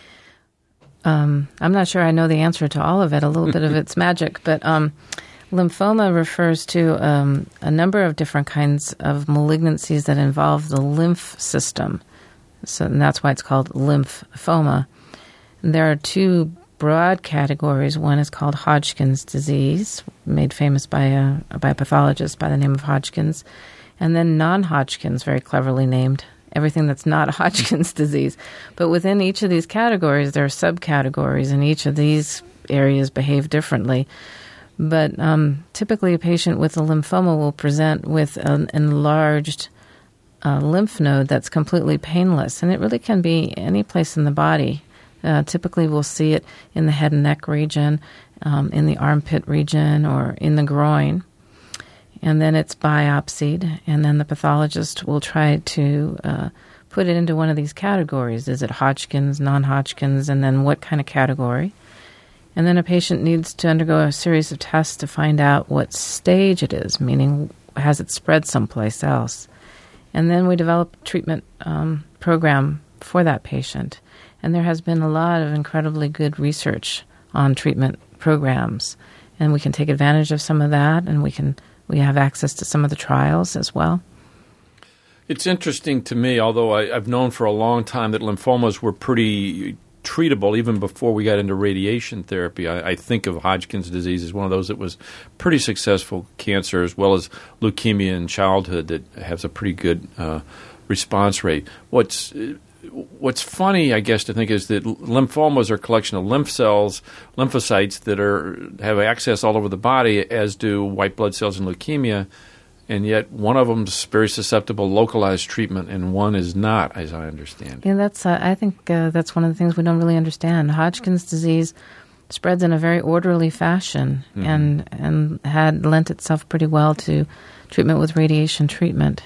I'm not sure I know the answer to all of it. A little bit of it's magic, but lymphoma refers to a number of different kinds of malignancies that involve the lymph system. And that's why it's called lymphoma. And there are two broad categories. One is called Hodgkin's disease, made famous by a pathologist by the name of Hodgkin's, and then non-Hodgkin's, very cleverly named, everything that's not Hodgkin's disease. But within each of these categories, there are subcategories, and each of these areas behave differently. But typically a patient with a lymphoma will present with an enlarged lymph node that's completely painless, and it really can be any place in the body. Typically we'll see it in the head and neck region, in the armpit region, or in the groin. And then it's biopsied, and then the pathologist will try to put it into one of these categories. Is it Hodgkin's, non-Hodgkin's, and then what kind of category? And then a patient needs to undergo a series of tests to find out what stage it is, meaning has it spread someplace else. And then we develop a treatment program for that patient. And there has been a lot of incredibly good research on treatment programs, and we can take advantage of some of that, and we have access to some of the trials as well. It's interesting to me, although I've known for a long time that lymphomas were pretty treatable even before we got into radiation therapy. I think of Hodgkin's disease as one of those that was pretty successful cancer, as well as leukemia in childhood that has a pretty good response rate. What's funny, I guess, to think is that lymphomas are a collection of lymph cells, lymphocytes that have access all over the body, as do white blood cells in leukemia, and yet one of them is very susceptible to localized treatment and one is not, as I understand. Yeah, I think that's one of the things we don't really understand. Hodgkin's disease spreads in a very orderly fashion, and had lent itself pretty well to treatment with radiation treatment.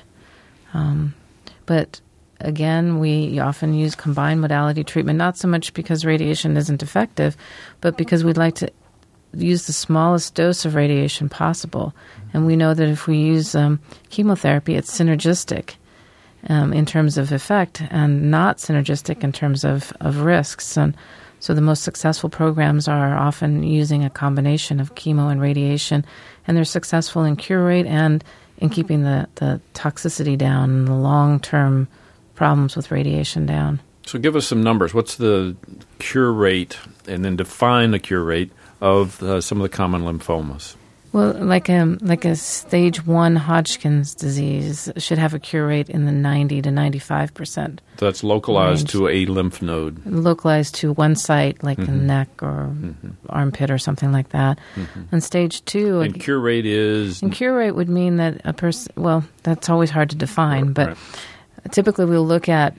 But again, we often use combined modality treatment, not so much because radiation isn't effective, but because we'd like to use the smallest dose of radiation possible. And we know that if we use chemotherapy, it's synergistic in terms of effect and not synergistic in terms of risks. And so the most successful programs are often using a combination of chemo and radiation, and they're successful in cure rate and in keeping the toxicity down and the long-term problems with radiation down. So give us some numbers. What's the cure rate, and then define the cure rate of some of the common lymphomas? Well, like a stage 1 Hodgkin's disease should have a cure rate in the 90 to 95%. So that's localized to a lymph node. Localized to one site, like the neck or armpit or something like that. And stage 2... And cure rate is... And cure rate would mean that a person... Well, that's always hard to define, but typically we'll look at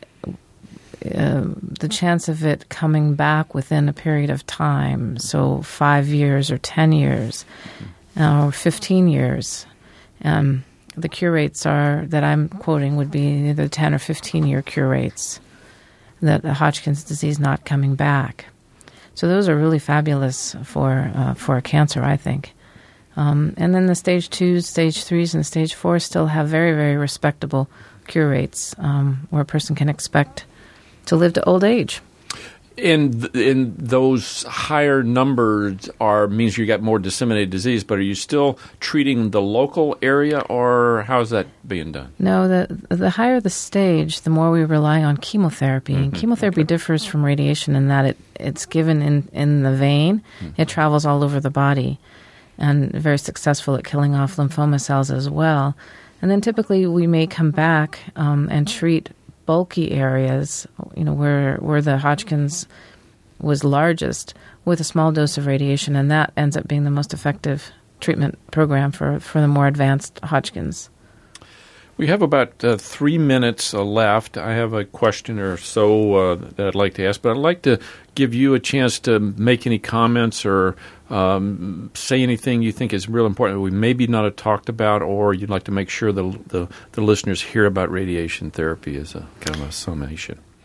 the chance of it coming back within a period of time, so 5 years or 10 years or 15 years. The cure rates that I'm quoting would be either 10 or 15-year cure rates, that the Hodgkin's disease not coming back. So those are really fabulous for a cancer, I think. And then the stage 2s, stage 3s, and stage 4 still have very, very respectable cure rates where a person can expect to live to old age. And those higher numbers means you got more disseminated disease, but are you still treating the local area, or how is that being done? No, the higher the stage, the more we rely on chemotherapy. And chemotherapy differs from radiation in that it's given in the vein. It travels all over the body, and very successful at killing off lymphoma cells as well. And then typically we may come back and treat bulky areas, where the Hodgkin's was largest, with a small dose of radiation, and that ends up being the most effective treatment program for the more advanced Hodgkin's. We have about 3 minutes left. I have a question or so that I'd like to ask, but I'd like to give you a chance to make any comments or say anything you think is real important that we maybe not have talked about, or you'd like to make sure the listeners hear about radiation therapy as a kind of a summation.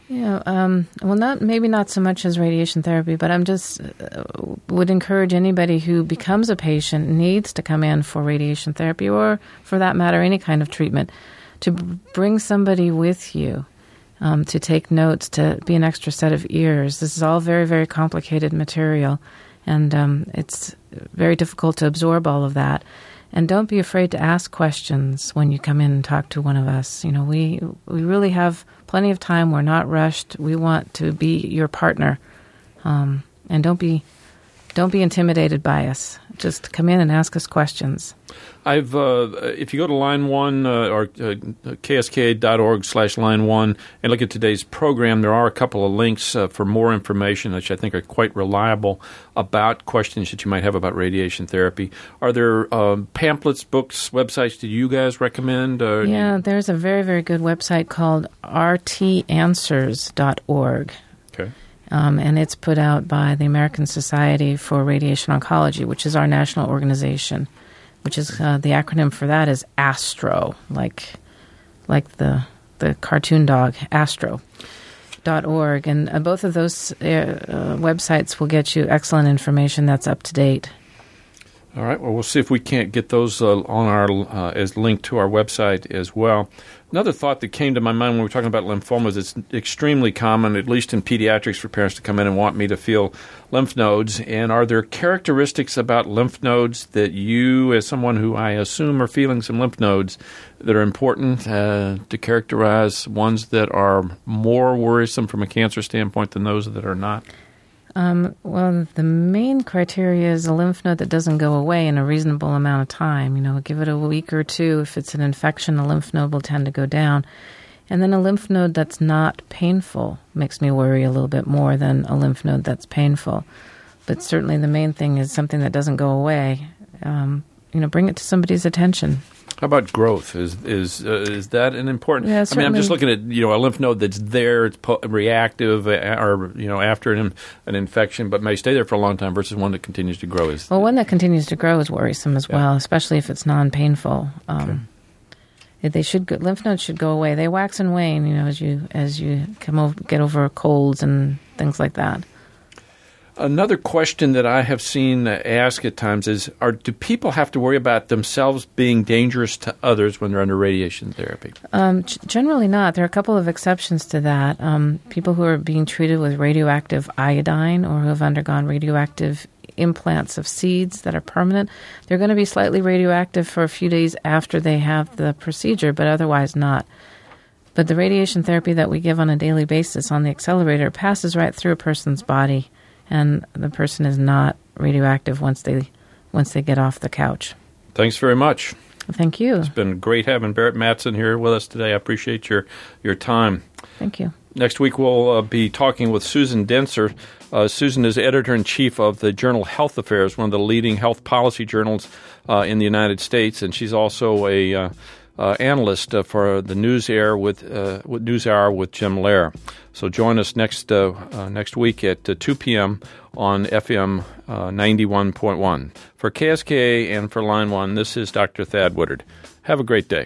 Yeah, maybe not so much as radiation therapy, but I'm just would encourage anybody who becomes a patient, needs to come in for radiation therapy, or for that matter, any kind of treatment, to bring somebody with you, to take notes, to be an extra set of ears. This is all very, very complicated material, and it's very difficult to absorb all of that. And don't be afraid to ask questions when you come in and talk to one of us. You know, we really have plenty of time. We're not rushed. We want to be your partner. And don't be intimidated by us. Just come in and ask us questions. If you go to Line 1 or kska.org/Line 1 and look at today's program, there are a couple of links for more information, which I think are quite reliable, about questions that you might have about radiation therapy. Are there pamphlets, books, websites that you guys recommend? Yeah, there's a very, very good website called rtanswers.org. Okay. And it's put out by the American Society for Radiation Oncology, which is our national organization, which is the acronym for that is ASTRO, like the cartoon dog, ASTRO.org. And both of those websites will get you excellent information that's up to date. All right. Well, we'll see if we can't get those on our as linked to our website as well. Another thought that came to my mind when we were talking about lymphomas, it's extremely common, at least in pediatrics, for parents to come in and want me to feel lymph nodes. And are there characteristics about lymph nodes that you, as someone who I assume are feeling some lymph nodes, that are important to characterize ones that are more worrisome from a cancer standpoint than those that are not? Well, the main criteria is a lymph node that doesn't go away in a reasonable amount of time. You know, give it a week or two. If it's an infection, the lymph node will tend to go down. And then a lymph node that's not painful makes me worry a little bit more than a lymph node that's painful. But certainly the main thing is something that doesn't go away. Bring it to somebody's attention. How about growth? Is that an important? Yeah, I mean, I'm just looking at a lymph node that's there, it's reactive, or after an infection, but may stay there for a long time versus one that continues to grow. One that continues to grow is worrisome as well, especially if it's non-painful. Lymph nodes should go away. They wax and wane, as you get over colds and things like that. Another question that I have seen asked at times is, do people have to worry about themselves being dangerous to others when they're under radiation therapy? Generally not. There are a couple of exceptions to that. People who are being treated with radioactive iodine or who have undergone radioactive implants of seeds that are permanent, they're going to be slightly radioactive for a few days after they have the procedure, but otherwise not. But the radiation therapy that we give on a daily basis on the accelerator passes right through a person's body, and the person is not radioactive once they get off the couch. Thanks very much. Thank you. It's been great having Berit Mattson here with us today. I appreciate your time. Thank you. Next week we'll be talking with Susan Dentzer. Susan is editor-in-chief of the journal Health Affairs, one of the leading health policy journals in the United States, and she's also a analyst for the NewsHour with Jim Lehrer. So join us next week at 2 p.m. on FM 91.1. For KSKA and for Line 1, this is Dr. Thad Woodard. Have a great day.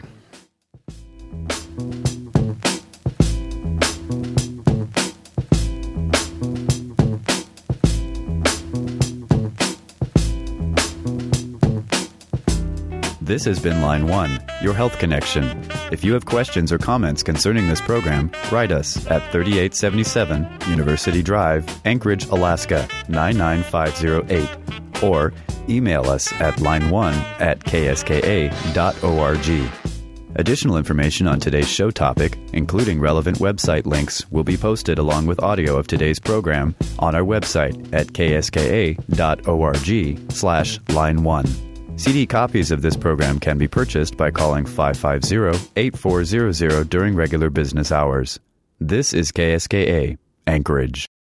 This has been Line 1, your health connection. If you have questions or comments concerning this program, write us at 3877 University Drive, Anchorage, Alaska, 99508, or email us at line1@kska.org. Additional information on today's show topic, including relevant website links, will be posted along with audio of today's program on our website at kska.org/line1. CD copies of this program can be purchased by calling 550-8400 during regular business hours. This is KSKA, Anchorage.